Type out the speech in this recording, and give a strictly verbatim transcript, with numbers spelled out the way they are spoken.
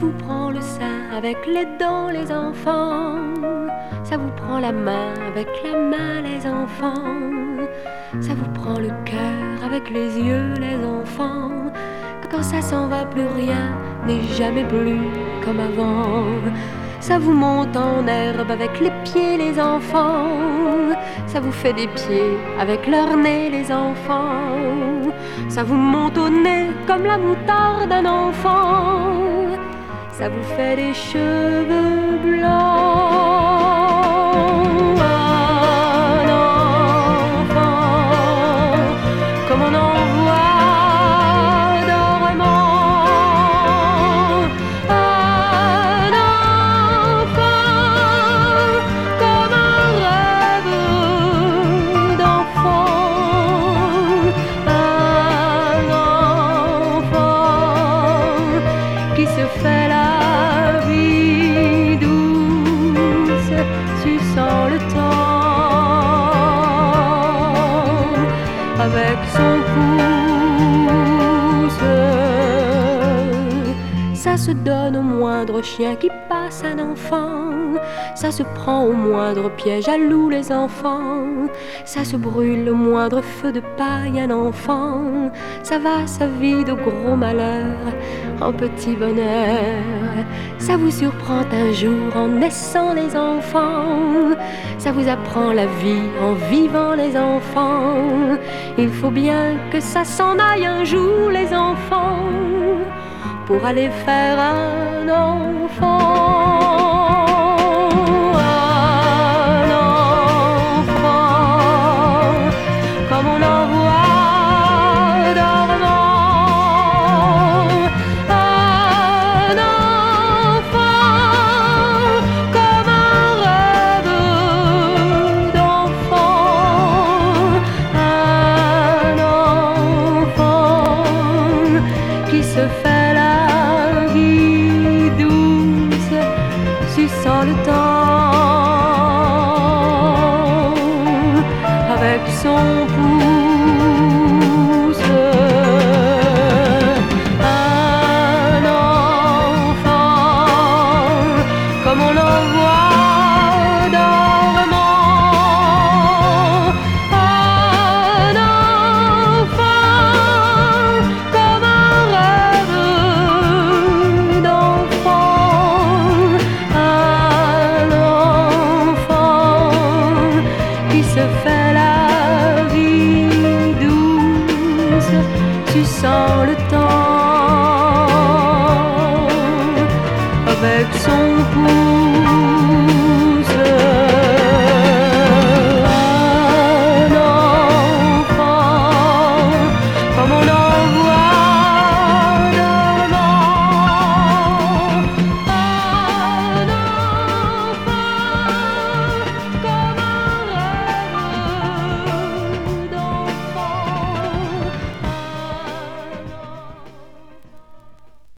vous prend le sein avec les dents les enfants, ça vous prend la main avec la main les enfants, ça vous prend le cœur avec les yeux les enfants. Quand ça s'en va, plus rien n'est jamais plus comme avant. Ça vous monte en herbe avec les pieds les enfants, ça vous fait des pieds avec leur nez les enfants, ça vous monte au nez comme la moutarde d'un enfant, ça vous fait des cheveux blancs. Un enfant, comme on en voit dormant. Un enfant, comme un rêve d'enfant. Un enfant qui se fait la vie douce, suçant le temps avec son pouce. Ça se donne au moindre chien qui passe un enfant, ça se prend au moindre piège à loup les enfants, ça se brûle au moindre feu de paille un enfant, ça va sa vie de gros malheur en petit bonheur. Ça vous surprend un jour en naissant les enfants, ça vous apprend la vie en vivant les enfants. Il faut bien que ça s'en aille un jour les enfants, pour aller faire un enfant. Un enfant, comme on en voit dormant. Un enfant, comme un rêve d'enfant. Un enfant qui se fait la vie douce, suçant le temps avec son pouce. Un enfant, comme on en voit dormant. Un enfant, comme un rêve d'enfant. Un enfant qui se fait la vie douce, suçant le temps avec son pouce.